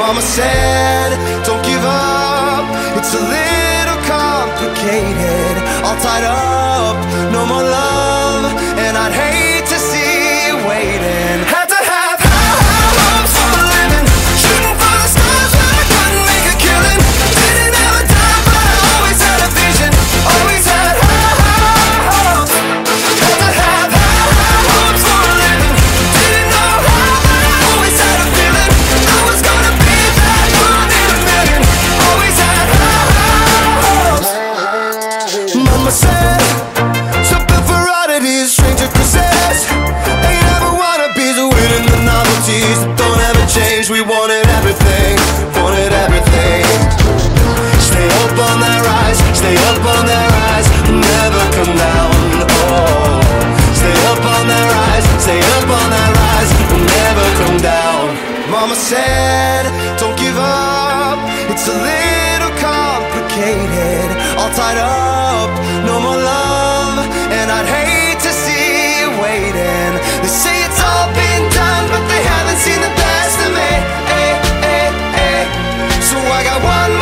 Mama said, don't give up, it's a little complicated. All tied up, no more love, and I'd hate to see you waiting. Had to have high hopes for a living, shooting for the stars when I couldn't make a killing. Didn't have a dime, but I always had a vision, always had high hopes. Had to have high hopes for a living, didn't know how, but I always had a feeling I was gonna be that one in a million. Always had high hopes. Mama said, something for oddities, stranger kisses. Ain't ever wannabes, waiting the novelties that don't ever change. We wanted everything, wanted everything. Stay up on that rise, stay up on that rise, never come down. Oh, stay up on that rise, stay up on that rise, never come down. Mama said, don't give up, it's a little complicated. All tied up, no more love, and I'd hate to see you waiting. They say it's all been done, but they haven't seen the best of me. So I got one